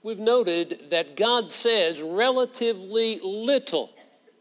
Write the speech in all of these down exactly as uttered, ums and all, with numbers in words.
we've noted that God says relatively little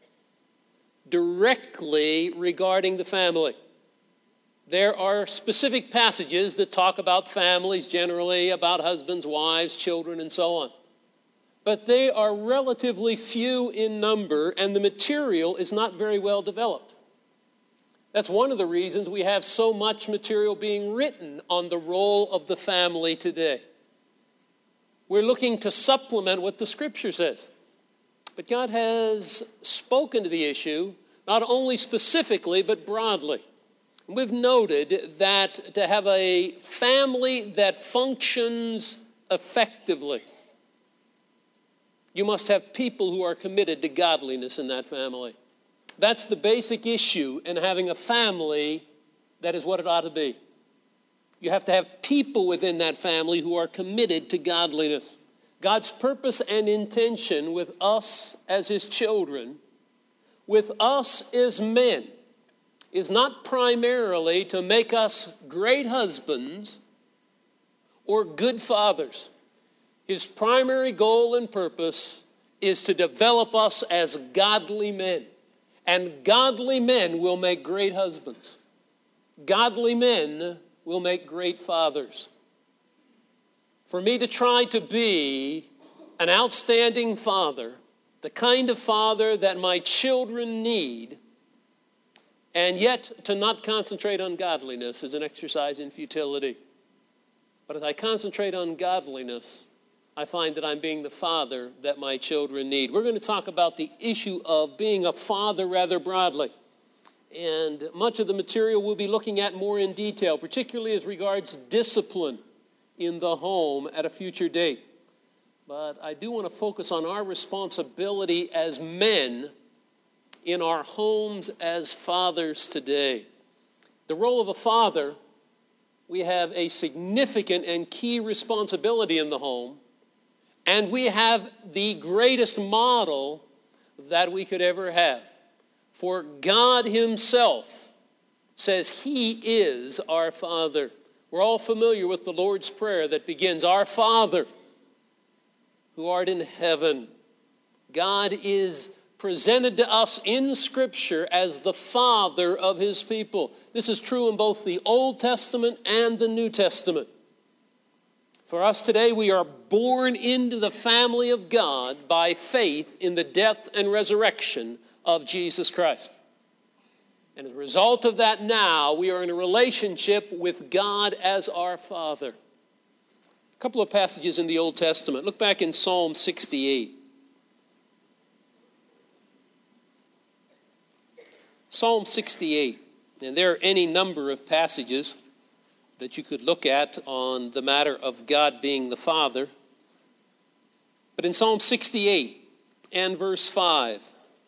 directly regarding the family. There are specific passages that talk about families generally, about husbands, wives, children, and so on. But they are relatively few in number, and the material is not very well developed. That's one of the reasons we have so much material being written on the role of the family today. We're looking to supplement what the Scripture says. But God has spoken to the issue, not only specifically, but broadly. We've noted that to have a family that functions effectively, you must have people who are committed to godliness in that family. That's the basic issue in having a family that is what it ought to be. You have to have people within that family who are committed to godliness. God's purpose and intention with us as His children, with us as men, is not primarily to make us great husbands or good fathers. His primary goal and purpose is to develop us as godly men. And godly men will make great husbands. Godly men will make great fathers. For me to try to be an outstanding father, the kind of father that my children need, and yet to not concentrate on godliness is an exercise in futility. But as I concentrate on godliness, I find that I'm being the father that my children need. We're going to talk about the issue of being a father rather broadly. And much of the material we'll be looking at more in detail, particularly as regards discipline in the home at a future date. But I do want to focus on our responsibility as men in our homes as fathers today. The role of a father, we have a significant and key responsibility in the home, and we have the greatest model that we could ever have. For God Himself says He is our Father. We're all familiar with the Lord's Prayer that begins, Our Father, who art in heaven. God is presented to us in Scripture as the Father of His people. This is true in both the Old Testament and the New Testament. For us today, we are born into the family of God by faith in the death and resurrection of Jesus Christ. And as a result of that now, we are in a relationship with God as our Father. A couple of passages in the Old Testament. Look back in Psalm sixty-eight. Psalm sixty-eight, and there are any number of passages that you could look at on the matter of God being the Father. But in Psalm sixty-eight and verse five,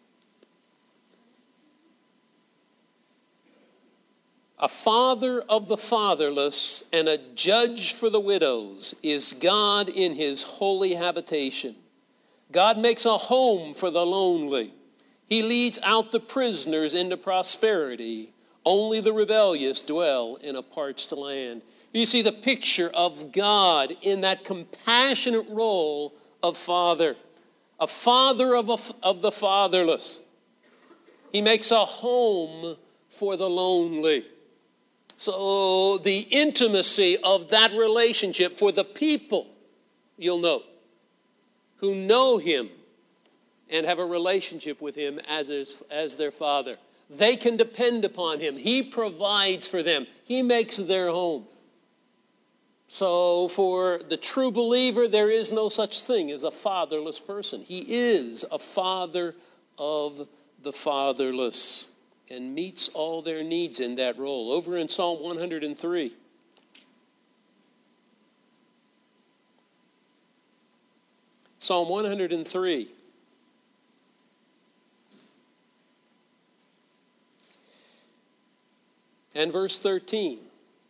a father of the fatherless and a judge for the widows is God in His holy habitation. God makes a home for the lonely. He leads out the prisoners into prosperity. Only the rebellious dwell in a parched land. You see the picture of God in that compassionate role of father. A father of, a, of the fatherless. He makes a home for the lonely. So the intimacy of that relationship for the people, you'll note, who know Him and have a relationship with Him as, his, as their Father. They can depend upon Him. He provides for them. He makes their home. So for the true believer, there is no such thing as a fatherless person. He is a father of the fatherless and meets all their needs in that role. Over in Psalm one hundred three. Psalm one hundred three. And verse thirteen.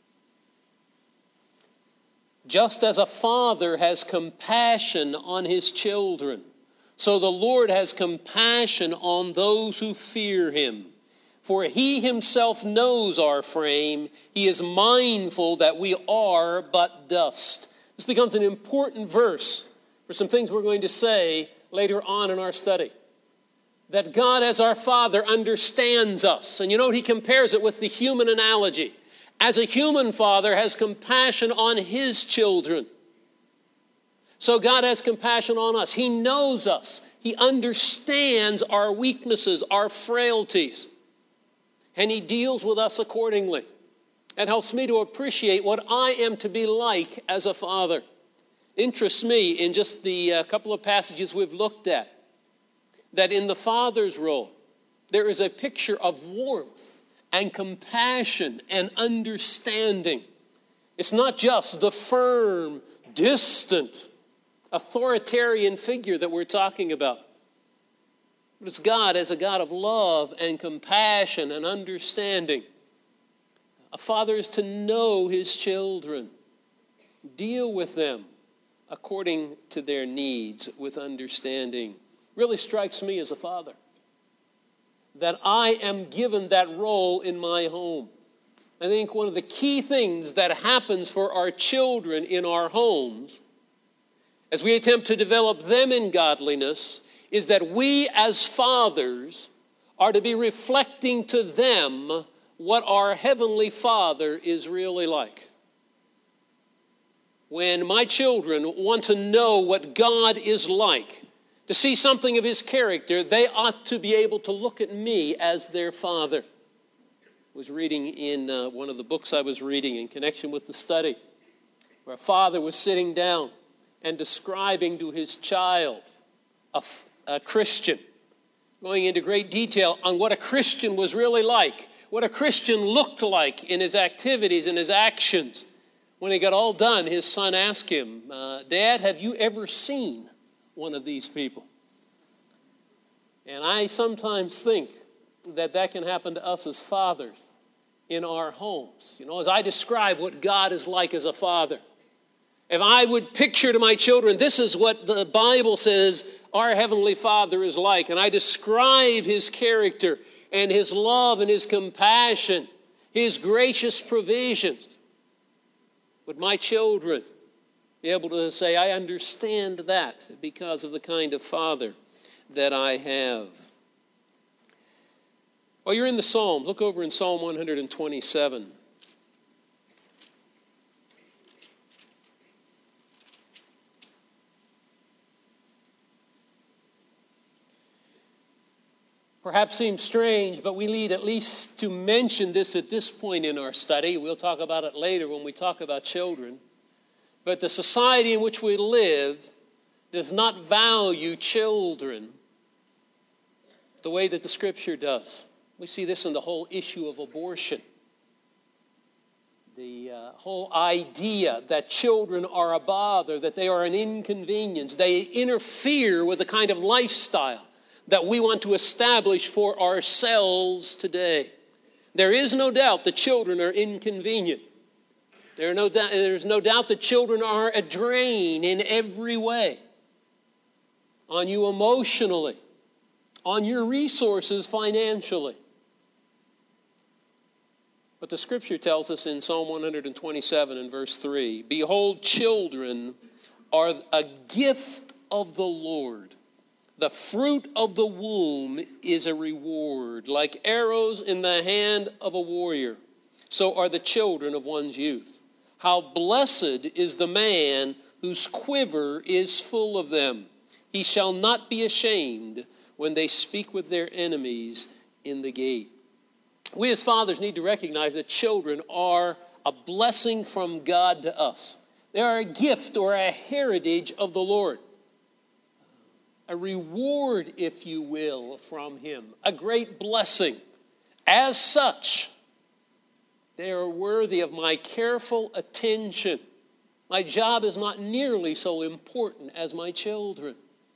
Just as a father has compassion on his children, so the Lord has compassion on those who fear Him. For He Himself knows our frame. He is mindful that we are but dust. This becomes an important verse for some things we're going to say later on in our study. That God as our Father understands us. And you know, he compares it with the human analogy. As a human father has compassion on his children, so God has compassion on us. He knows us. He understands our weaknesses, our frailties. And he deals with us accordingly. It helps me to appreciate what I am to be like as a father. Interests me in just the uh, couple of passages we've looked at, that in the father's role, there is a picture of warmth and compassion and understanding. It's not just the firm, distant, authoritarian figure that we're talking about. But it's God as a God of love and compassion and understanding. A father is to know his children, deal with them according to their needs with understanding. Really strikes me as a father that I am given that role in my home. I think one of the key things that happens for our children in our homes as we attempt to develop them in godliness is that we as fathers are to be reflecting to them what our Heavenly Father is really like. When my children want to know what God is like, to see something of his character, they ought to be able to look at me as their father. I was reading in uh, one of the books I was reading in connection with the study, where a father was sitting down and describing to his child, a, a Christian, going into great detail on what a Christian was really like, what a Christian looked like in his activities and his actions. When he got all done, his son asked him, uh, Dad, have you ever seen one of these people? And I sometimes think that that can happen to us as fathers in our homes. You know, as I describe what God is like as a father, if I would picture to my children, this is what the Bible says our Heavenly Father is like, and I describe his character and his love and his compassion, his gracious provisions, would my children be able to say, I understand that because of the kind of father that I have. While you're in the Psalms, look over in Psalm one twenty-seven. Perhaps seems strange, but we need at least to mention this at this point in our study. We'll talk about it later when we talk about children. But the society in which we live does not value children the way that the Scripture does. We see this in the whole issue of abortion. The uh, whole idea that children are a bother, that they are an inconvenience. They interfere with the kind of lifestyle that we want to establish for ourselves today. There is no doubt that children are inconvenient. There are no doubt, there's no doubt that children are a drain in every way. On you emotionally, on your resources financially. But the Scripture tells us in Psalm one twenty-seven and verse three, Behold, children are a gift of the Lord. The fruit of the womb is a reward. Like arrows in the hand of a warrior, so are the children of one's youth. How blessed is the man whose quiver is full of them. He shall not be ashamed when they speak with their enemies in the gate. We as fathers need to recognize that children are a blessing from God to us. They are a gift or a heritage of the Lord. A reward, if you will, from him. A great blessing. As such, they are worthy of my careful attention. My job is not nearly so important as my children.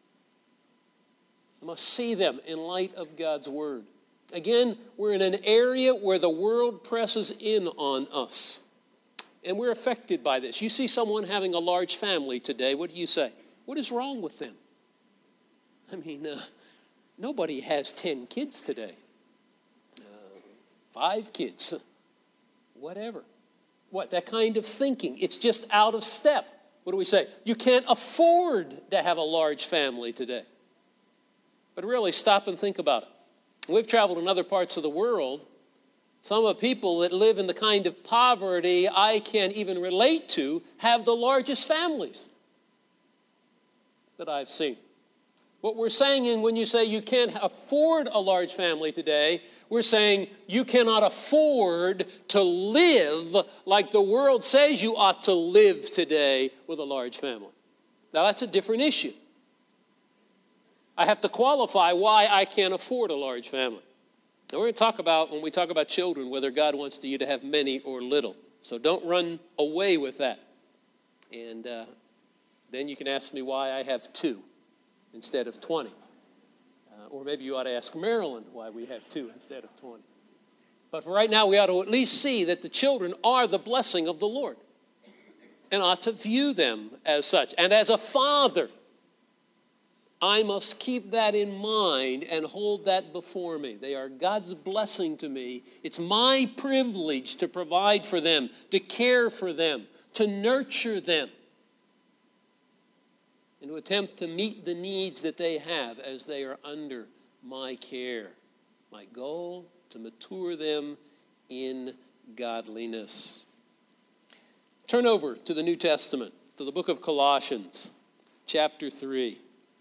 I must see them in light of God's word. Again, we're in an area where the world presses in on us. And we're affected by this. You see someone having a large family today, what do you say? What is wrong with them? I mean, uh, nobody has ten kids today. Uh, five kids. Whatever. What, that kind of thinking. It's just out of step What do we say? You can't afford to have a large family today. But really, stop and think about it. We've traveled in other parts of the world. Some of the people that live in the kind of poverty I can't even relate to have the largest families that I've seen. What we're saying in when you say you can't afford a large family today, we're saying you cannot afford to live like the world says you ought to live today with a large family. Now that's a different issue. I have to qualify why I can't afford a large family. Now we're going to talk about, when we talk about children, whether God wants you to have many or little. So don't run away with that. And uh, then you can ask me why I have two instead of twenty. Uh, or maybe you ought to ask Marilyn why we have two instead of twenty. But for right now, we ought to at least see that the children are the blessing of the Lord and ought to view them as such. And as a father, I must keep that in mind and hold that before me. They are God's blessing to me. It's my privilege to provide for them, to care for them, to nurture them, and to attempt to meet the needs that they have as they are under my care. My goal, to mature them in godliness. Turn over to the New Testament, to the book of Colossians, chapter three.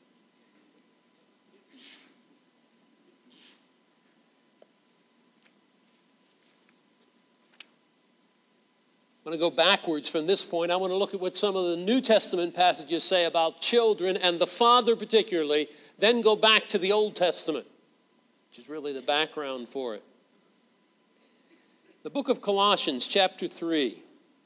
I'm going to go backwards from this point. I want to look at what some of the New Testament passages say about children and the father particularly, then go back to the Old Testament, which is really the background for it. The book of Colossians, chapter three.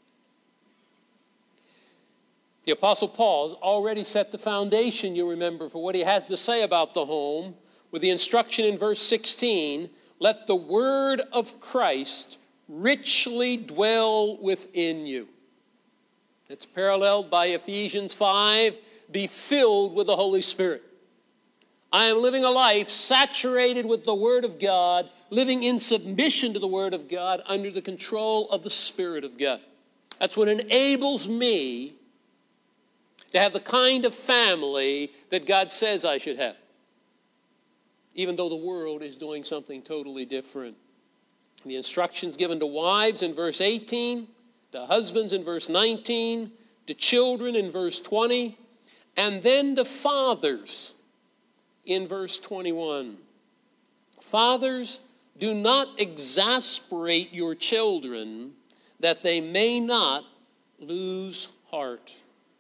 The Apostle Paul has already set the foundation, you remember, for what he has to say about the home with the instruction in verse sixteen, let the word of Christ richly dwell within you. It's paralleled by Ephesians five, be filled with the Holy Spirit. I am living a life saturated with the Word of God, living in submission to the Word of God under the control of the Spirit of God. That's what enables me to have the kind of family that God says I should have, even though the world is doing something totally different. The instructions given to wives in verse eighteen, to husbands in verse nineteen, to children in verse twenty, and then to fathers in verse twenty-one. Fathers, do not exasperate your children that they may not lose heart.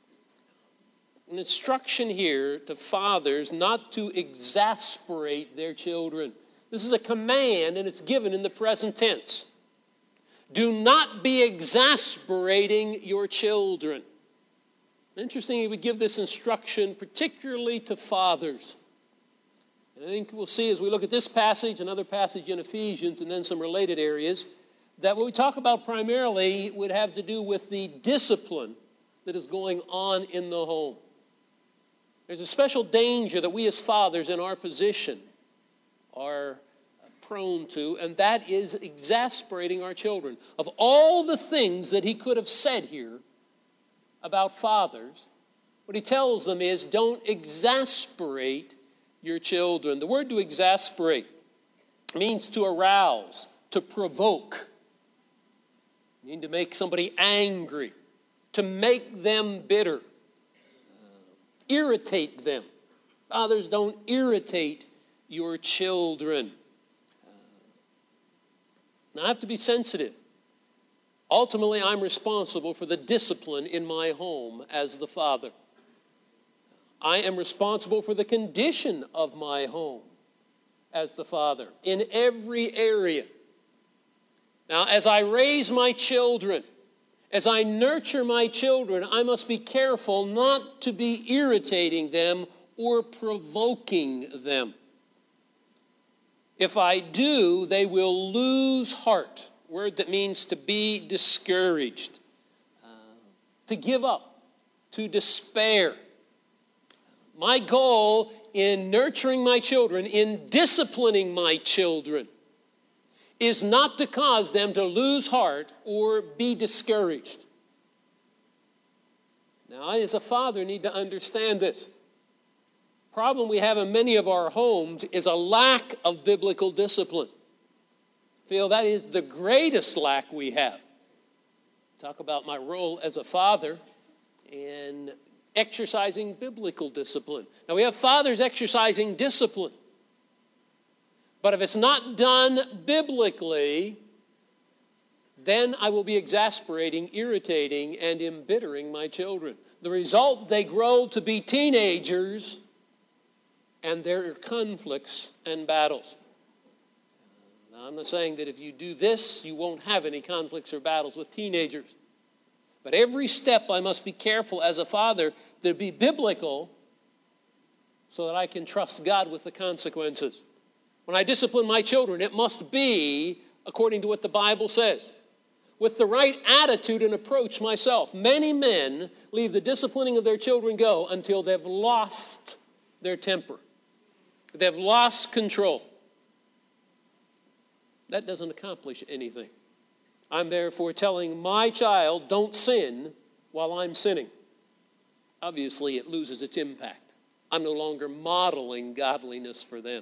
An instruction here to fathers not to exasperate their children. This is a command, and it's given in the present tense. Do not be exasperating your children. Interesting, he would give this instruction particularly to fathers. And I think we'll see as we look at this passage, another passage in Ephesians, and then some related areas, that what we talk about primarily would have to do with the discipline that is going on in the home. There's a special danger that we as fathers in our position are prone to, and that is exasperating our children. Of all the things that he could have said here about fathers, what he tells them is don't exasperate your children. The word to exasperate means to arouse, to provoke. You need to make somebody angry, to make them bitter, uh, irritate them. Fathers, don't irritate your children. Uh, now I have to be sensitive. Ultimately, I'm responsible for the discipline in my home as the father. I am responsible for the condition of my home as the father in every area. Now, as I raise my children, as I nurture my children, I must be careful not to be irritating them or provoking them. If I do, they will lose heart, word that means to be discouraged, uh, to give up, to despair. My goal in nurturing my children, in disciplining my children, is not to cause them to lose heart or be discouraged. Now, I as a father need to understand this. Problem we have in many of our homes is a lack of biblical discipline. I feel that is the greatest lack we have. Talk about my role as a father in exercising biblical discipline. Now, we have fathers exercising discipline. But if it's not done biblically, then I will be exasperating, irritating, and embittering my children. The result, they grow to be teenagers, and there are conflicts and battles. Now, I'm not saying that if you do this, you won't have any conflicts or battles with teenagers. But every step I must be careful as a father to be biblical so that I can trust God with the consequences. When I discipline my children, it must be according to what the Bible says, with the right attitude and approach myself. Many men leave the disciplining of their children go until they've lost their temper. They've lost control. That doesn't accomplish anything. I'm therefore telling my child, don't sin while I'm sinning. Obviously, it loses its impact. I'm no longer modeling godliness for them.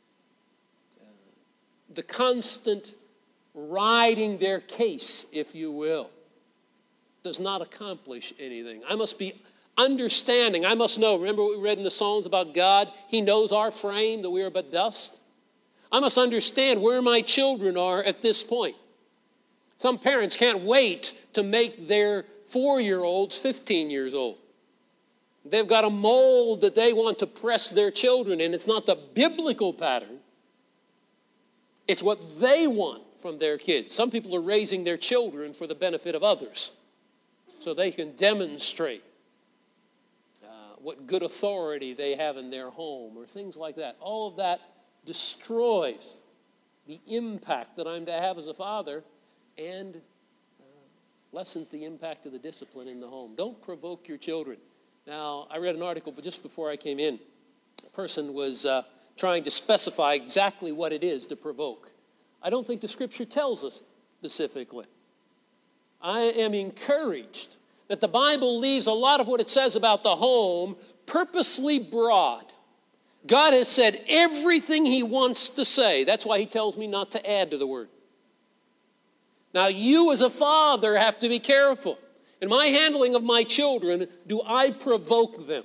The constant riding their case, if you will, does not accomplish anything. I must be understanding. I must know. Remember what we read in the Psalms about God? He knows our frame, that we are but dust. I must understand where my children are at this point. Some parents can't wait to make their four-year-olds fifteen years old. They've got a mold that they want to press their children in. It's not the biblical pattern. It's what they want from their kids. Some people are raising their children for the benefit of others so they can demonstrate uh, what good authority they have in their home or things like that. All of that destroys the impact that I'm to have as a father and uh, lessens the impact of the discipline in the home. Don't provoke your children. Now, I read an article, but just before I came in, a person was uh, trying to specify exactly what it is to provoke. I don't think the Scripture tells us specifically. I am encouraged that the Bible leaves a lot of what it says about the home purposely broad. God has said everything he wants to say. That's why he tells me not to add to the word. Now, you as a father have to be careful. In my handling of my children, do I provoke them?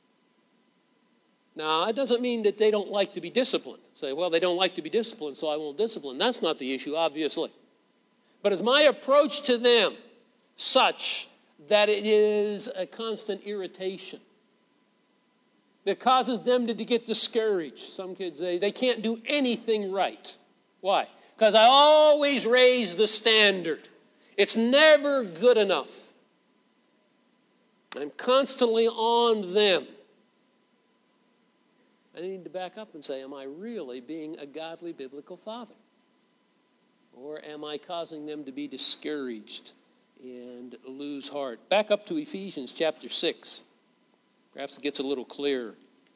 Now, it doesn't mean that they don't like to be disciplined. Say, well, they don't like to be disciplined, so I won't discipline. That's not the issue, obviously. But is my approach to them such that it is a constant irritation that causes them to, to get discouraged? Some kids, they, they can't do anything right. Why? Because I always raise the standard. It's never good enough. I'm constantly on them. I need to back up and say, am I really being a godly biblical father? Or am I causing them to be discouraged and lose heart? Back up to Ephesians chapter six. Perhaps it gets a little clearer.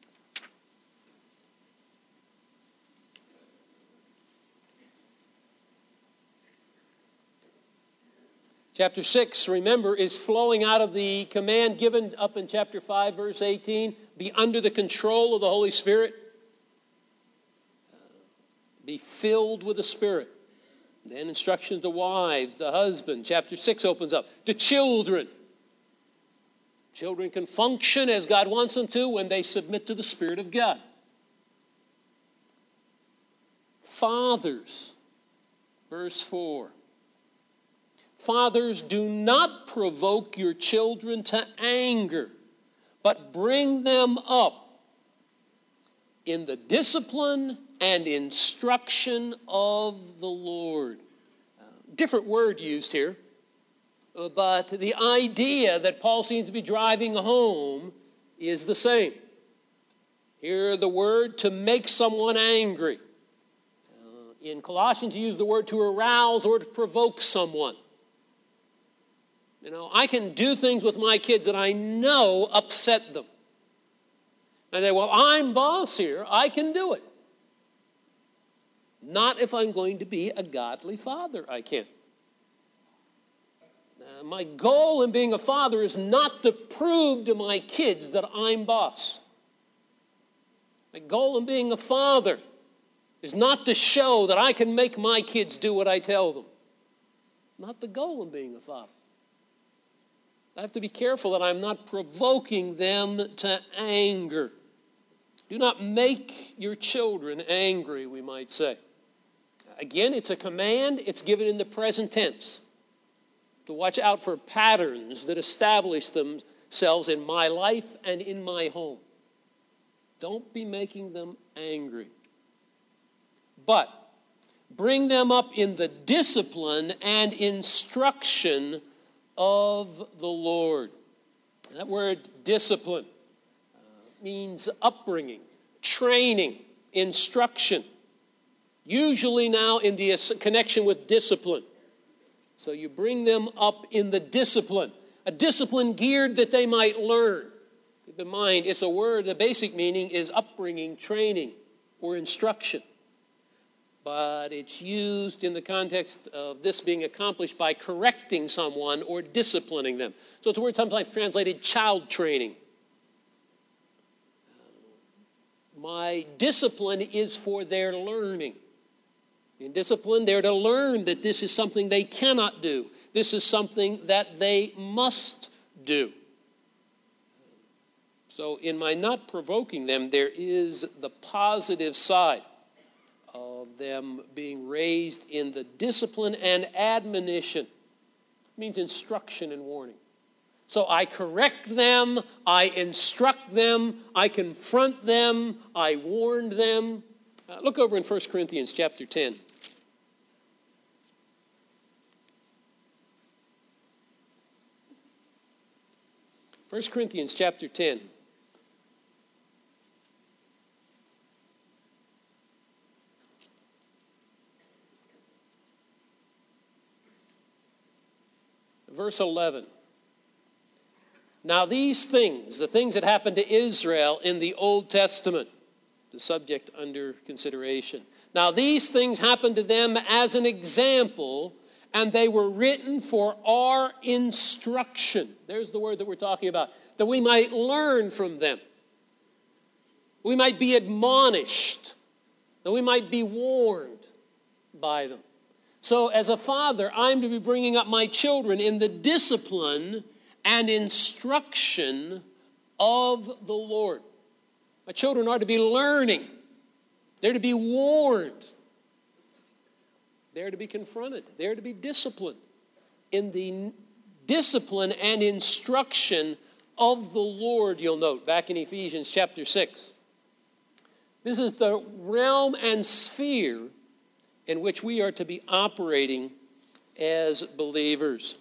Chapter six, remember, is flowing out of the command given up in chapter five, verse eighteen. Be under the control of the Holy Spirit. Uh, be filled with the Spirit. Then instructions to wives, to husband. Chapter six opens up. To children. Children can function as God wants them to when they submit to the Spirit of God. Fathers, verse four. Fathers, do not provoke your children to anger, but bring them up in the discipline and instruction of the Lord. Uh, different word used here, uh, but the idea that Paul seems to be driving home is the same. Here, the word to make someone angry. Uh, in Colossians, you use the word to arouse or to provoke someone. You know, I can do things with my kids that I know upset them. I say, well, I'm boss here. I can do it. Not if I'm going to be a godly father, I can't. Now, Uh, my goal in being a father is not to prove to my kids that I'm boss. My goal in being a father is not to show that I can make my kids do what I tell them. Not the goal in being a father. I have to be careful that I'm not provoking them to anger. Do not make your children angry, we might say. Again, it's a command. It's given in the present tense. To watch out for patterns that establish themselves in my life and in my home. Don't be making them angry. But bring them up in the discipline and instruction of the Lord. That word discipline uh, means upbringing, training, instruction. Usually now in the connection with discipline. So you bring them up in the discipline. A discipline geared that they might learn. Keep in mind, it's a word, the basic meaning is upbringing, training, or instruction. But it's used in the context of this being accomplished by correcting someone or disciplining them. So it's a word sometimes translated child training. My discipline is for their learning. In discipline, they're to learn that this is something they cannot do. This is something that they must do. So in my not provoking them, there is the positive side of them being raised in the discipline and admonition. It means instruction and warning. So I correct them, I instruct them, I confront them, I warn them. Uh, look over in First Corinthians chapter ten. First Corinthians chapter ten. Verse eleven. Now these things, the things that happened to Israel in the Old Testament, the subject under consideration. Now these things happened to them as an example, and they were written for our instruction. There's the word that we're talking about. That we might learn from them. We might be admonished. That we might be warned by them. So as a father, I'm to be bringing up my children in the discipline and instruction of the Lord. My children are to be learning. They're to be warned. They're to be confronted. They're to be disciplined in the discipline and instruction of the Lord, you'll note, back in Ephesians chapter six. This is the realm and sphere in which we are to be operating as believers.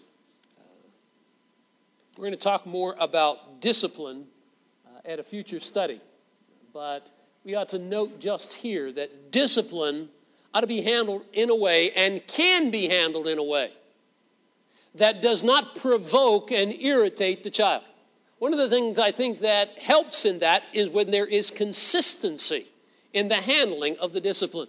We're going to talk more about discipline uh, at a future study. But we ought to note just here that discipline ought to be handled in a way and can be handled in a way that does not provoke and irritate the child. One of the things I think that helps in that is when there is consistency in the handling of the discipline.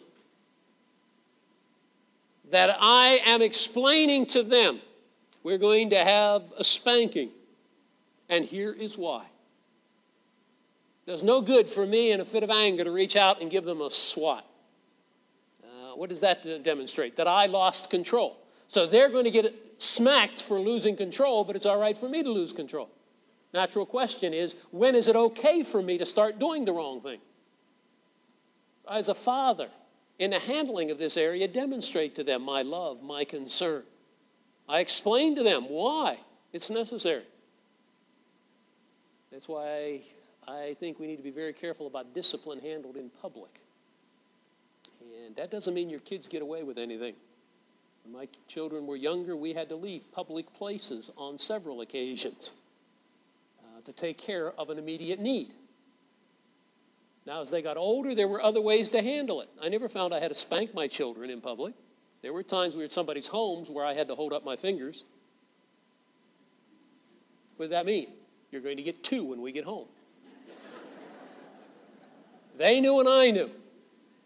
That I am explaining to them, we're going to have a spanking, and here is why. There's no good for me in a fit of anger to reach out and give them a swat. Uh, what does that demonstrate? That I lost control. So they're going to get smacked for losing control, but it's all right for me to lose control. Natural question is, when is it okay for me to start doing the wrong thing? As a father, in the handling of this area, demonstrate to them my love, my concern. I explain to them why it's necessary. That's why I think we need to be very careful about discipline handled in public. And that doesn't mean your kids get away with anything. When my children were younger, we had to leave public places on several occasions uh, to take care of an immediate need. Now, as they got older, there were other ways to handle it. I never found I had to spank my children in public. There were times we were at somebody's homes where I had to hold up my fingers. What does that mean? You're going to get two when we get home. They knew and I knew.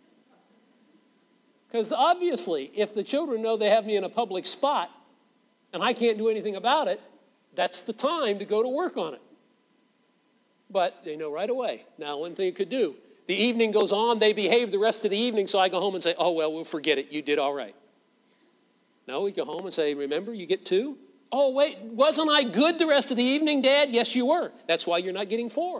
Because obviously, if the children know they have me in a public spot, and I can't do anything about it, that's the time to go to work on it. But they know right away. Now, one thing it could do, the evening goes on, they behave the rest of the evening, so I go home and say, oh, well, we'll forget it. You did all right. No, we go home and say, remember, you get two? Oh, wait, wasn't I good the rest of the evening, Dad? Yes, you were. That's why you're not getting four.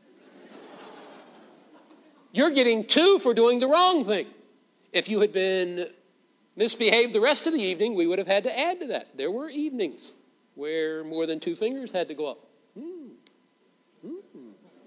You're getting two for doing the wrong thing. If you had been misbehaved the rest of the evening, we would have had to add to that. There were evenings where more than two fingers had to go up. Hmm. Hmm.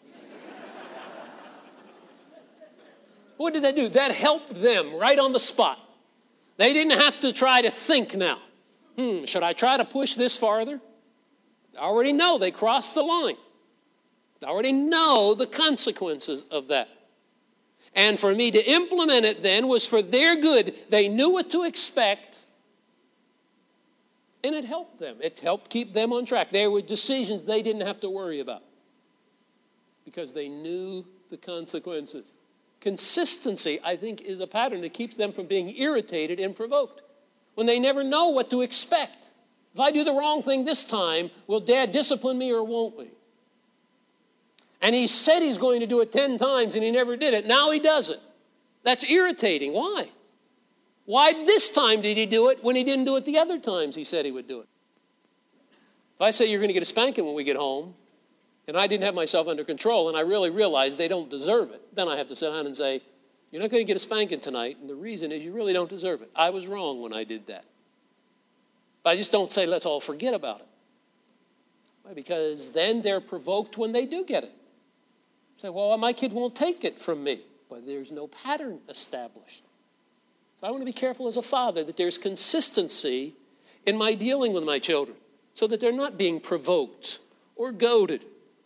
What did that do? That helped them right on the spot. They didn't have to try to think now. Hmm, should I try to push this farther? I already know they crossed the line. I already know the consequences of that. And for me to implement it then was for their good. They knew what to expect, and it helped them. It helped keep them on track. There were decisions they didn't have to worry about because they knew the consequences. Consistency, I think, is a pattern that keeps them from being irritated and provoked when they never know what to expect. If I do the wrong thing this time, will Dad discipline me or won't we? And he said he's going to do it ten times and he never did it. Now he does it. That's irritating. Why? Why this time did he do it when he didn't do it the other times he said he would do it? If I say you're going to get a spanking when we get home, and I didn't have myself under control, and I really realized they don't deserve it, then I have to sit down and say, you're not going to get a spanking tonight, and the reason is you really don't deserve it. I was wrong when I did that. But I just don't say, let's all forget about it. Why? Because then they're provoked when they do get it. Say, well, my kid won't take it from me. But there's no pattern established. So I want to be careful as a father that there's consistency in my dealing with my children so that they're not being provoked or goaded.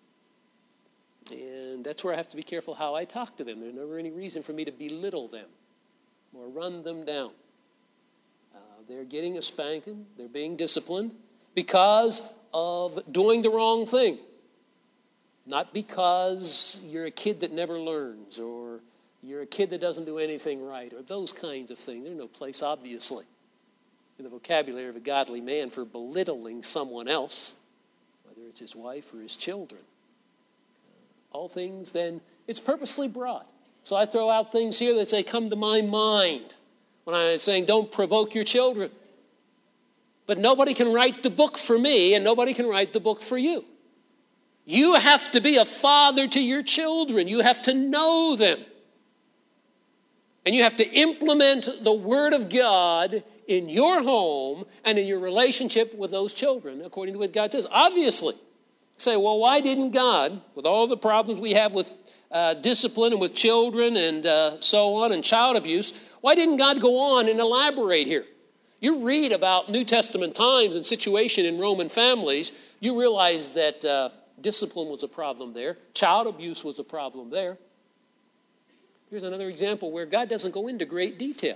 And that's where I have to be careful how I talk to them. There's never any reason for me to belittle them or run them down. Uh, they're getting a spanking. They're being disciplined because of doing the wrong thing. Not because you're a kid that never learns or you're a kid that doesn't do anything right or those kinds of things. There's no place, obviously, in the vocabulary of a godly man for belittling someone else, whether it's his wife or his children. All things, then, it's purposely brought. So I throw out things here that say, come to my mind when I'm saying don't provoke your children. But nobody can write the book for me and nobody can write the book for you. You have to be a father to your children. You have to know them. And you have to implement the Word of God in your home and in your relationship with those children, according to what God says. Obviously, say, well, why didn't God, with all the problems we have with uh, discipline and with children and uh, so on and child abuse, why didn't God go on and elaborate here? You read about New Testament times and situation in Roman families, you realize that uh, discipline was a problem there. Child abuse was a problem there. Here's another example where God doesn't go into great detail.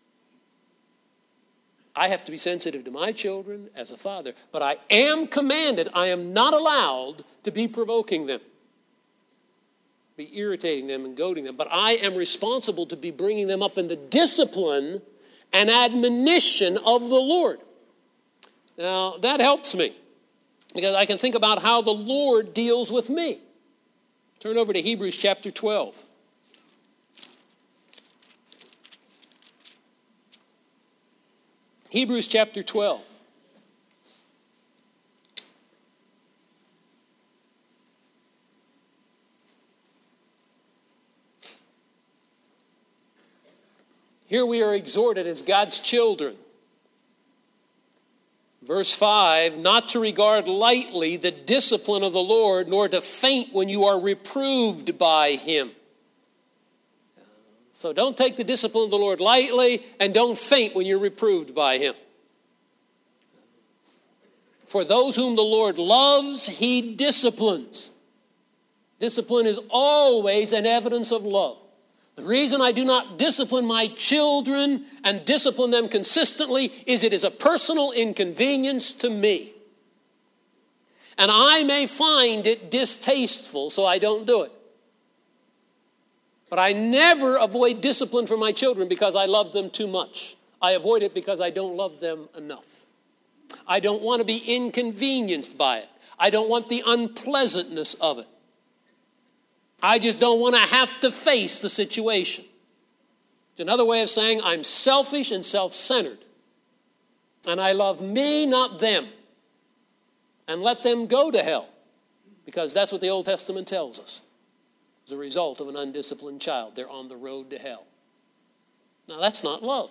I have to be sensitive to my children as a father, but I am commanded, I am not allowed to be provoking them, be irritating them and goading them, but I am responsible to be bringing them up in the discipline and admonition of the Lord. Now, that helps me because I can think about how the Lord deals with me. Turn over to Hebrews chapter twelve. Hebrews chapter twelve. Here we are exhorted as God's children. Verse five, not to regard lightly the discipline of the Lord, nor to faint when you are reproved by him. So don't take the discipline of the Lord lightly and don't faint when you're reproved by him. For those whom the Lord loves, he disciplines. Discipline is always an evidence of love. The reason I do not discipline my children and discipline them consistently is it is a personal inconvenience to me. And I may find it distasteful, so I don't do it. But I never avoid discipline for my children because I love them too much. I avoid it because I don't love them enough. I don't want to be inconvenienced by it. I don't want the unpleasantness of it. I just don't want to have to face the situation. It's another way of saying I'm selfish and self-centered. And I love me, not them. And let them go to hell. Because that's what the Old Testament tells us. As a result of an undisciplined child, they're on the road to hell. Now that's not love.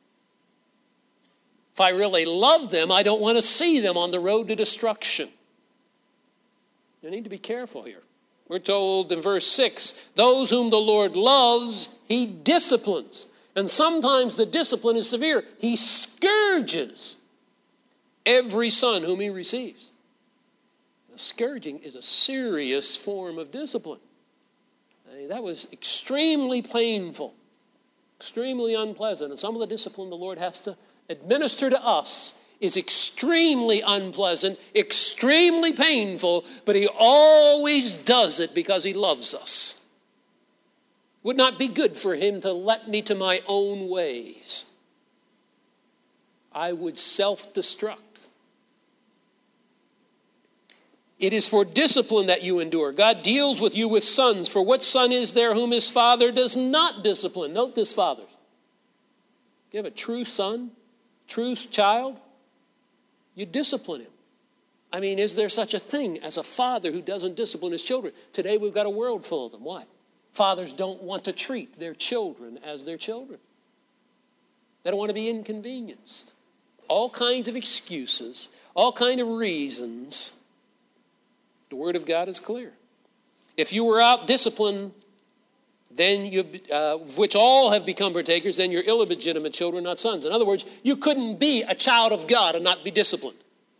If I really love them, I don't want to see them on the road to destruction. You need to be careful here. We're told in verse six, those whom the Lord loves, he disciplines. And sometimes the discipline is severe. He scourges every son whom he receives. Now, scourging is a serious form of discipline. I mean, that was extremely painful, extremely unpleasant. And some of the discipline the Lord has to administer to us is extremely unpleasant, extremely painful, but he always does it because he loves us. Would not be good for him to let me to my own ways. I would self-destruct. It is for discipline that you endure. God deals with you with sons. For what son is there whom his father does not discipline? Note this, fathers. You have a true son, true child, you discipline him. I mean, is there such a thing as a father who doesn't discipline his children? Today we've got a world full of them. Why? Fathers don't want to treat their children as their children. They don't want to be inconvenienced. All kinds of excuses, all kinds of reasons. The Word of God is clear. If you were out disciplined, then you, uh, which all have become partakers, then you're illegitimate children, not sons. In other words, you couldn't be a child of God and not be disciplined.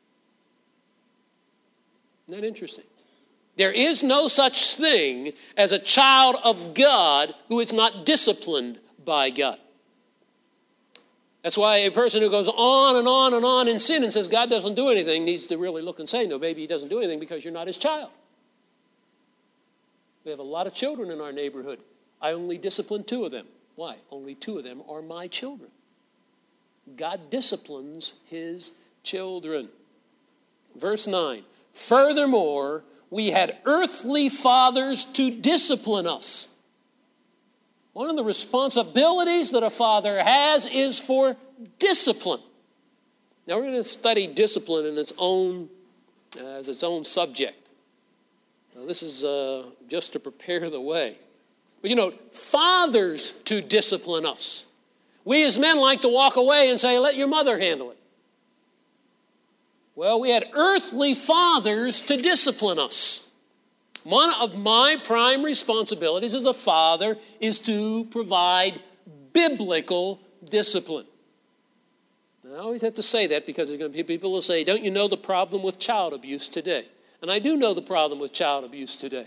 Isn't that interesting? There is no such thing as a child of God who is not disciplined by God. That's why a person who goes on and on and on in sin and says God doesn't do anything needs to really look and say, no, maybe he doesn't do anything because you're not his child. We have a lot of children in our neighborhood. I only discipline two of them. Why? Only two of them are my children. God disciplines his children. Verse nine, furthermore, we had earthly fathers to discipline us. One of the responsibilities that a father has is for discipline. Now we're going to study discipline in its own, uh, as its own subject. Now, this is uh, just to prepare the way. But you know, fathers to discipline us. We as men like to walk away and say, let your mother handle it. Well, we had earthly fathers to discipline us. One of my prime responsibilities as a father is to provide biblical discipline. Now, I always have to say that because people will say, don't you know the problem with child abuse today? And I do know the problem with child abuse today.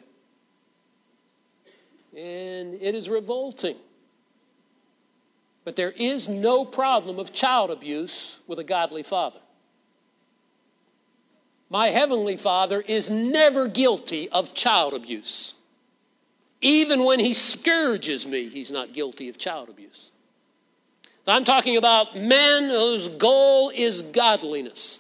And it is revolting. But there is no problem of child abuse with a godly father. My heavenly Father is never guilty of child abuse. Even when he scourges me, he's not guilty of child abuse. I'm talking about men whose goal is godliness.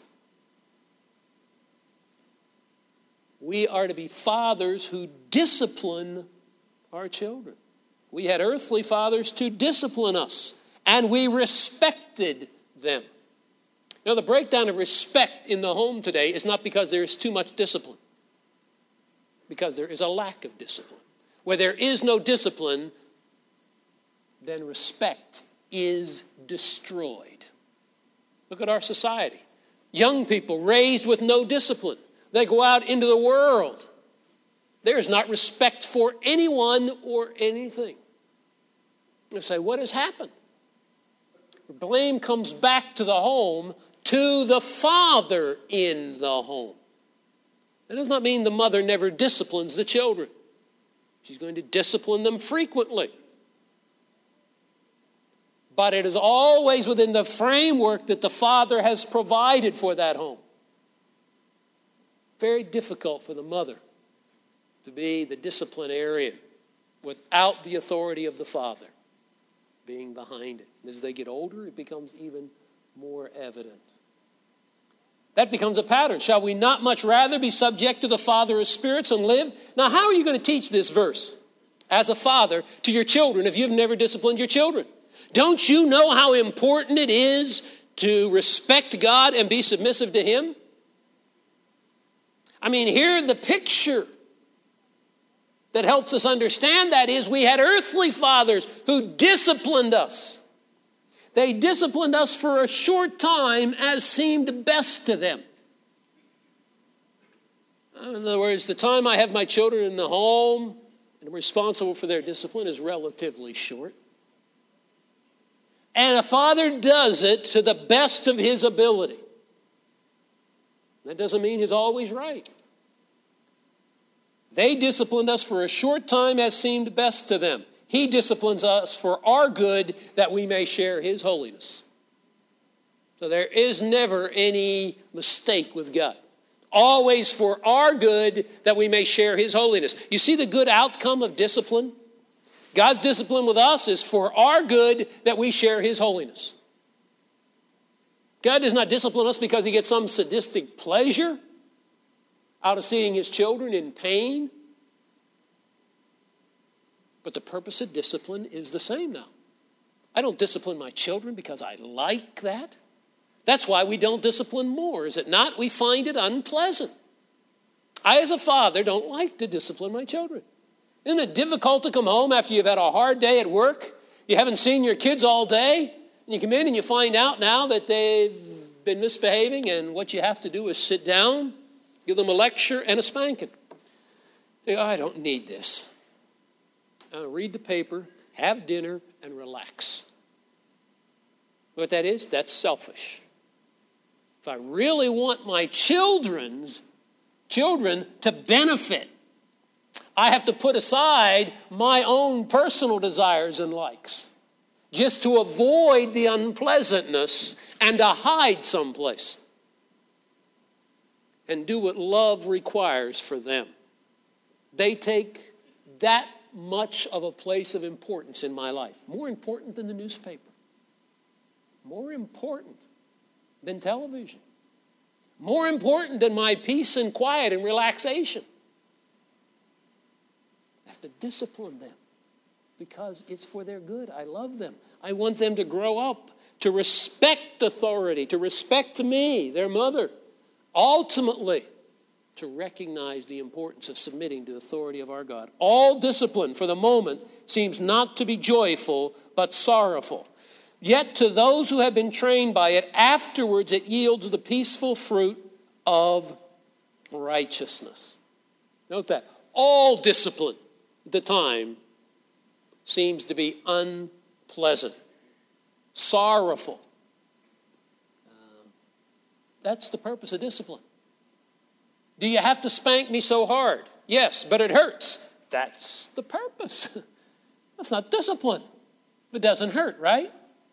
We are to be fathers who discipline our children. We had earthly fathers to discipline us, and we respected them. Now, the breakdown of respect in the home today is not because there is too much discipline, because there is a lack of discipline. Where there is no discipline, then respect is destroyed. Look at our society. Young people raised with no discipline. They go out into the world. There is not respect for anyone or anything. You say, what has happened? The blame comes back to the home, to the father in the home. That does not mean the mother never disciplines the children. She's going to discipline them frequently. But it is always within the framework that the father has provided for that home. Very difficult for the mother to be the disciplinarian without the authority of the father being behind it. And as they get older, it becomes even more evident. That becomes a pattern. Shall we not much rather be subject to the Father of spirits and live? Now, how are you going to teach this verse as a father to your children if you've never disciplined your children? Don't you know how important it is to respect God and be submissive to Him? I mean, here the picture that helps us understand that is we had earthly fathers who disciplined us. They disciplined us for a short time as seemed best to them. In other words, the time I have my children in the home and I'm responsible for their discipline is relatively short. And a father does it to the best of his ability. That doesn't mean he's always right. They disciplined us for a short time as seemed best to them. He disciplines us for our good that we may share His holiness. So there is never any mistake with God. Always for our good that we may share His holiness. You see the good outcome of discipline? God's discipline with us is for our good that we share His holiness. God does not discipline us because He gets some sadistic pleasure out of seeing His children in pain. But the purpose of discipline is the same now. I don't discipline my children because I like that. That's why we don't discipline more, is it not? We find it unpleasant. I, as a father, don't like to discipline my children. Isn't it difficult to come home after you've had a hard day at work? You haven't seen your kids all day, and you come in and you find out now that they've been misbehaving, and what you have to do is sit down, give them a lecture and a spanking. You go, I don't need this. I'll read the paper, have dinner, and relax. What that is? That's selfish. If I really want my children's children to benefit, I have to put aside my own personal desires and likes just to avoid the unpleasantness and to hide someplace and do what love requires for them. They take that much of a place of importance in my life. More important than the newspaper. More important than television. More important than my peace and quiet and relaxation. I have to discipline them because it's for their good. I love them. I want them to grow up to respect authority, to respect me, their mother. Ultimately, to recognize the importance of submitting to the authority of our God. All discipline for the moment seems not to be joyful, but sorrowful. Yet to those who have been trained by it, afterwards it yields the peaceful fruit of righteousness. Note that. All discipline at the time seems to be unpleasant, sorrowful. Uh, that's the purpose of discipline. Do you have to spank me so hard? Yes, but it hurts. That's the purpose. That's not discipline. It doesn't hurt, right?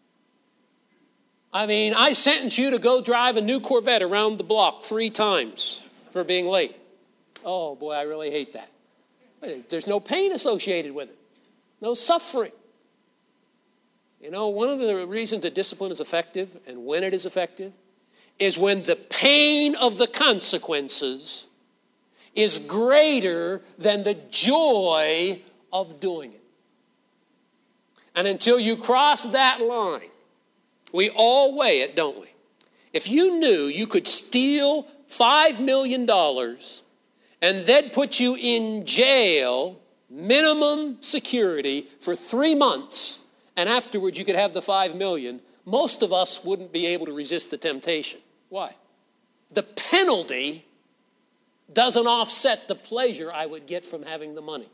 I mean, I sentence you to go drive a new Corvette around the block three times for being late. Oh, boy, I really hate that. There's no pain associated with it. No suffering. You know, one of the reasons that discipline is effective and when it is effective is when the pain of the consequences is greater than the joy of doing it. And until you cross that line, we all weigh it, don't we? If you knew you could steal five million dollars and they'd put you in jail, minimum security, for three months, and afterwards you could have the five million dollars, most of us wouldn't be able to resist the temptation. Why? The penalty doesn't offset the pleasure I would get from having the money.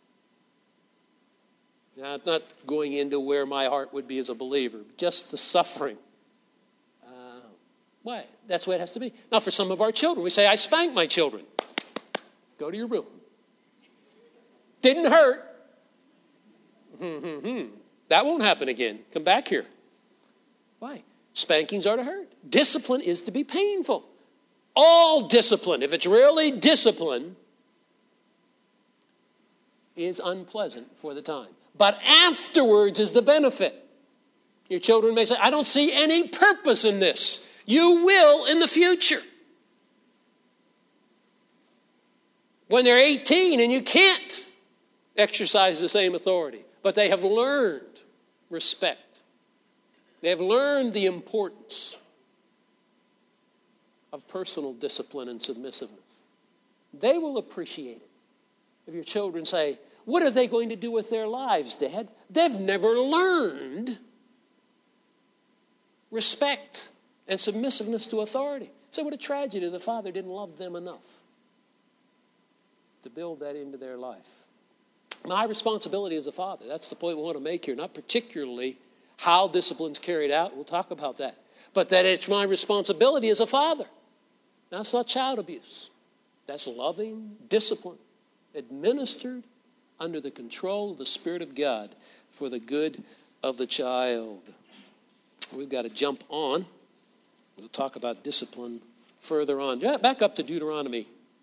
Now, I'm not going into where my heart would be as a believer, just the suffering. Uh, why? That's the way it has to be. Now, for some of our children, we say, I spanked my children. Go to your room. Didn't hurt. That won't happen again. Come back here. Why? Spankings are to hurt. Discipline is to be painful. All discipline, if it's really discipline, is unpleasant for the time. But afterwards is the benefit. Your children may say, I don't see any purpose in this. You will in the future. when they're eighteen and you can't exercise the same authority. But they have learned respect. They have learned the importance of personal discipline and submissiveness. They will appreciate it. If your children say, what are they going to do with their lives, Dad? They've never learned respect and submissiveness to authority. So what a tragedy the father didn't love them enough to build that into their life. My responsibility as a father, that's the point we want to make here, not particularly how discipline's carried out. We'll talk about that. But that it's my responsibility as a father. Now, it's not child abuse. That's loving discipline, administered under the control of the Spirit of God for the good of the child. We've got to jump on. We'll talk about discipline further on. Back up to Deuteronomy.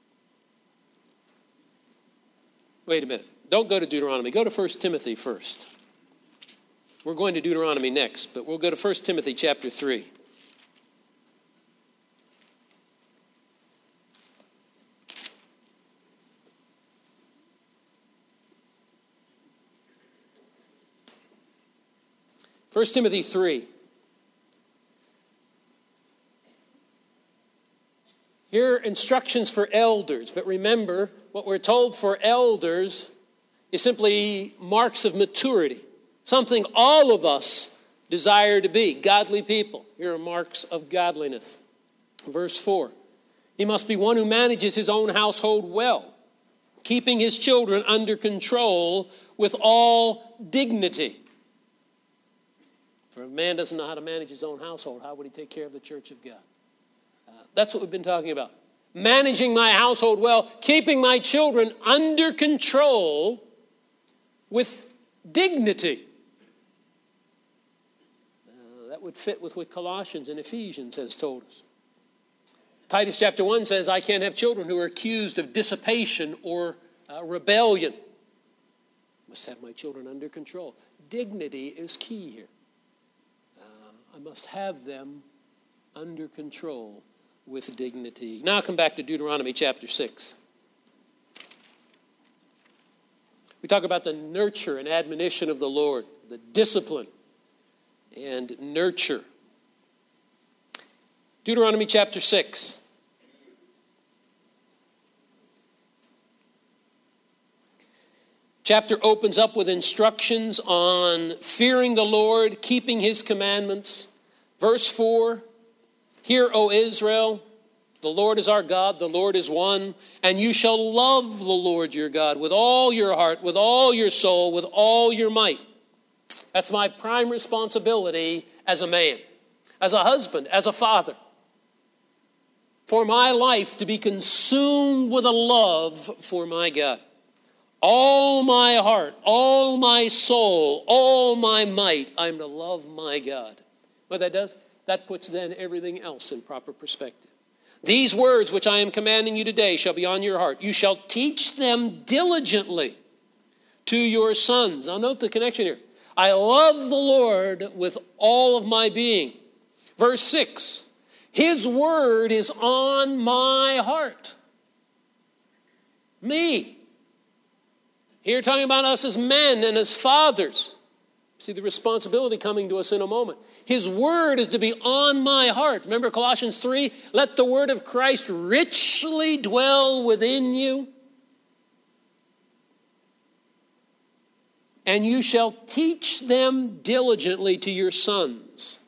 Wait a minute. Don't go to Deuteronomy. Go to First Timothy first. We're going to Deuteronomy next, but we'll go to First Timothy chapter three. First Timothy three. Here are instructions for elders, but remember, what we're told for elders is simply marks of maturity, something all of us desire to be, godly people. Here are marks of godliness. Verse four, he must be one who manages his own household well, keeping his children under control with all dignity. For if a man doesn't know how to manage his own household, how would he take care of the church of God? Uh, that's what we've been talking about. Managing my household well, keeping my children under control with dignity. Uh, that would fit with what Colossians and Ephesians has told us. Titus chapter one says, I can't have children who are accused of dissipation or uh, rebellion. Must have my children under control. Dignity is key here. I must have them under control with dignity. Now I'll come back to Deuteronomy chapter six. We talk about the nurture and admonition of the Lord, the discipline and nurture. Deuteronomy chapter six. Chapter opens up with instructions on fearing the Lord, keeping his commandments. Verse four, hear, O Israel, the Lord is our God, the Lord is one, and you shall love the Lord your God with all your heart, with all your soul, with all your might. That's my prime responsibility as a man, as a husband, as a father. For my life to be consumed with a love for my God. All my heart, all my soul, all my might, I'm to love my God. What that does, that puts then everything else in proper perspective. These words which I am commanding you today shall be on your heart. You shall teach them diligently to your sons. Now note the connection here. I love the Lord with all of my being. Verse six, his word is on my heart. Me. Here talking about us as men and as fathers. See the responsibility coming to us in a moment. His word is to be on my heart. Remember Colossians three? Let the word of Christ richly dwell within you. And you shall teach them diligently to your sons.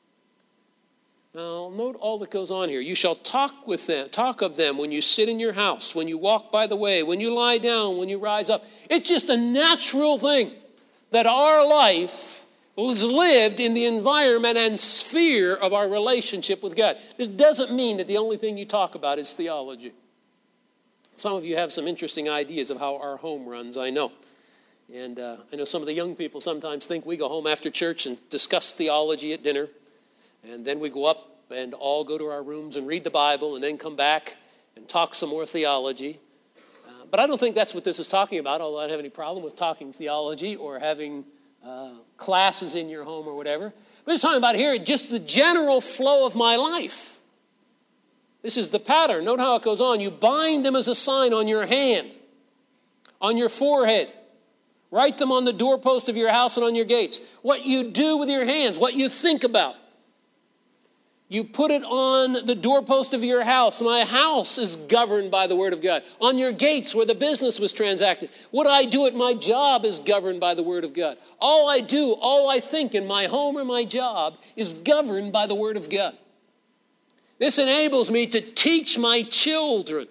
Now, note all that goes on here. You shall talk with them, talk of them when you sit in your house, when you walk by the way, when you lie down, when you rise up. It's just a natural thing that our life is lived in the environment and sphere of our relationship with God. This doesn't mean that the only thing you talk about is theology. Some of you have some interesting ideas of how our home runs, I know. And uh, I know some of the young people sometimes think we go home after church and discuss theology at dinner. And then we go up and all go to our rooms and read the Bible and then come back and talk some more theology. Uh, but I don't think that's what this is talking about, although I don't have any problem with talking theology or having uh, classes in your home or whatever. But it's talking about here just the general flow of my life. This is the pattern. Note how it goes on. You bind them as a sign on your hand, on your forehead. Write them on the doorpost of your house and on your gates. What you do with your hands, what you think about. You put it on the doorpost of your house. My house is governed by the word of God. On your gates where the business was transacted. What I do at my job is governed by the word of God. All I do, all I think in my home or my job is governed by the word of God. This enables me to teach my children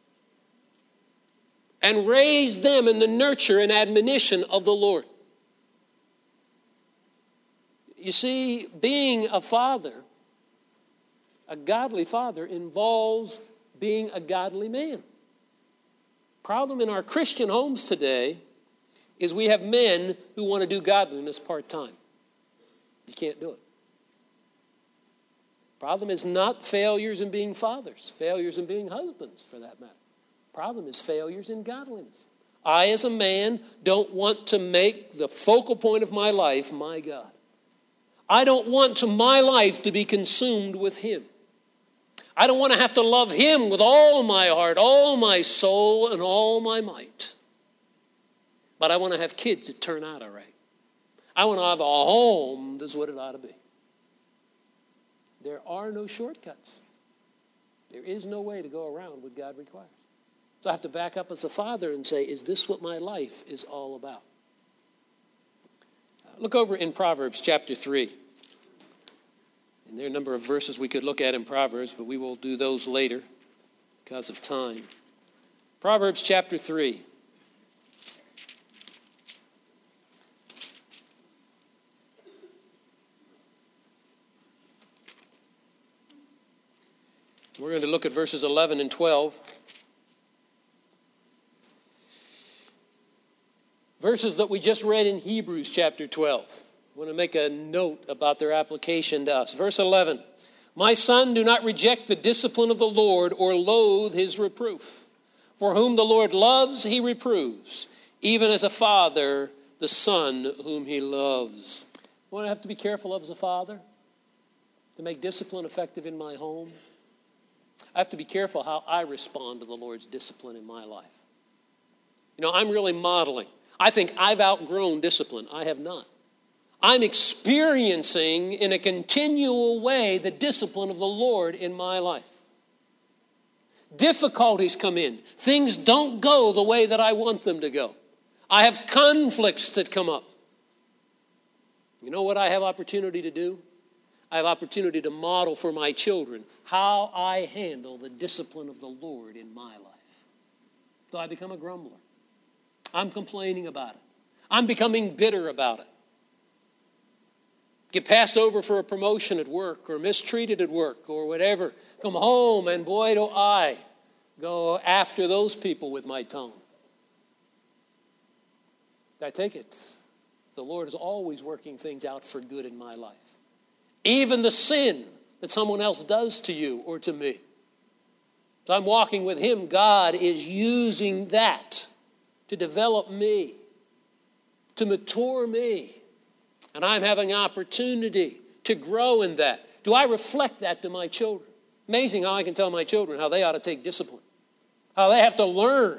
and raise them in the nurture and admonition of the Lord. You see, being a father, a godly father, involves being a godly man. Problem in our Christian homes today is we have men who want to do godliness part-time. You can't do it. Problem is not failures in being fathers, failures in being husbands for that matter. Problem is failures in godliness. I, as a man, don't want to make the focal point of my life my God. I don't want to my life to be consumed with him. I don't want to have to love him with all my heart, all my soul, and all my might. But I want to have kids that turn out all right. I want to have a home that's what it ought to be. There are no shortcuts. There is no way to go around what God requires. So I have to back up as a father and say, is this what my life is all about? Look over in Proverbs chapter three. And there are a number of verses we could look at in Proverbs, but we will do those later because of time. Proverbs chapter three. We're going to look at verses eleven and twelve. Verses that we just read in Hebrews chapter twelve. I want to make a note about their application to us. Verse eleven. My son, do not reject the discipline of the Lord or loathe his reproof. For whom the Lord loves, he reproves, even as a father the son whom he loves. I want to have to be careful of as a father to make discipline effective in my home. I have to be careful how I respond to the Lord's discipline in my life. You know, I'm really modeling. I think I've outgrown discipline. I have not. I'm experiencing in a continual way the discipline of the Lord in my life. Difficulties come in. Things don't go the way that I want them to go. I have conflicts that come up. You know what I have opportunity to do? I have opportunity to model for my children how I handle the discipline of the Lord in my life. So I become a grumbler. I'm complaining about it. I'm becoming bitter about it. Get passed over for a promotion at work or mistreated at work or whatever. Come home and boy do I go after those people with my tongue. I take it. The Lord is always working things out for good in my life. Even the sin that someone else does to you or to me. So I'm walking with him. God is using that to develop me, to mature me. And I'm having opportunity to grow in that. Do I reflect that to my children? Amazing how I can tell my children how they ought to take discipline, how they have to learn.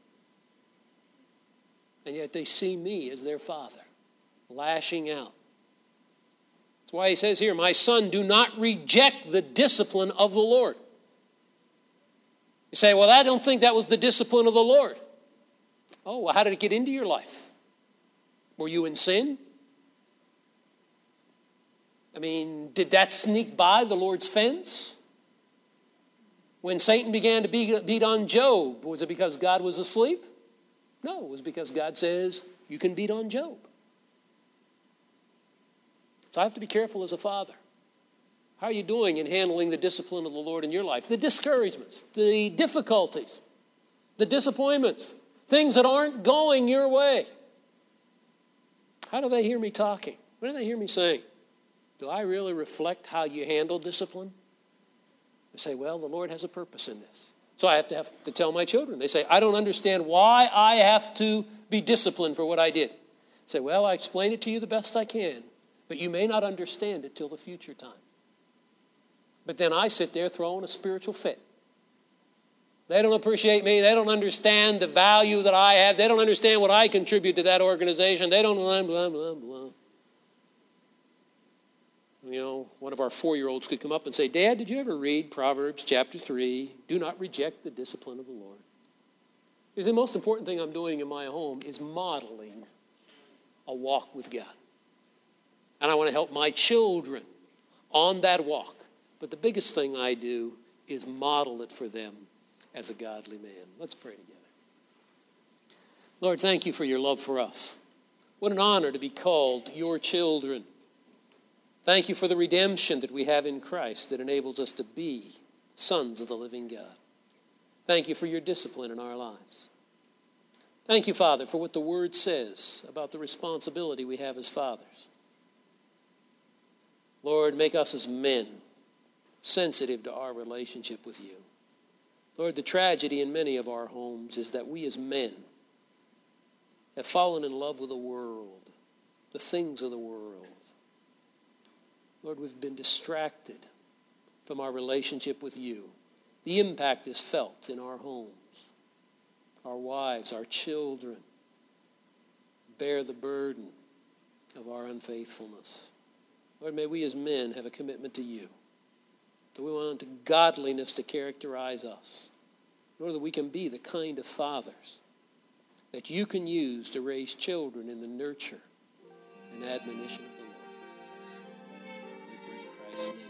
And yet they see me as their father, lashing out. That's why he says here, my son, do not reject the discipline of the Lord. You say, well, I don't think that was the discipline of the Lord. Oh, well, how did it get into your life? Were you in sin? I mean, did that sneak by the Lord's fence? When Satan began to beat, beat on Job, was it because God was asleep? No, it was because God says, you can beat on Job. So I have to be careful as a father. How are you doing in handling the discipline of the Lord in your life? The discouragements, the difficulties, the disappointments, things that aren't going your way. How do they hear me talking? What do they hear me saying? Do I really reflect how you handle discipline? They say, well, the Lord has a purpose in this. So I have to have to tell my children. They say, I don't understand why I have to be disciplined for what I did. I say, well, I explain it to you the best I can, but you may not understand it till the future time. But then I sit there throwing a spiritual fit. They don't appreciate me. They don't understand the value that I have. They don't understand what I contribute to that organization. They don't blah, blah, blah, blah. You know, one of our four-year-olds could come up and say, Dad, did you ever read Proverbs chapter three? Do not reject the discipline of the Lord. Because the most important thing I'm doing in my home is modeling a walk with God. And I want to help my children on that walk. But the biggest thing I do is model it for them as a godly man. Let's pray together. Lord, thank you for your love for us. What an honor to be called your children. Thank you for the redemption that we have in Christ that enables us to be sons of the living God. Thank you for your discipline in our lives. Thank you, Father, for what the Word says about the responsibility we have as fathers. Lord, make us as men sensitive to our relationship with you. Lord, the tragedy in many of our homes is that we as men have fallen in love with the world, the things of the world. Lord, we've been distracted from our relationship with you. The impact is felt in our homes. Our wives, our children bear the burden of our unfaithfulness. Lord, may we as men have a commitment to you. That we want godliness to characterize us. Lord, that we can be the kind of fathers that you can use to raise children in the nurture and admonition of the Lord. We pray in Christ's name.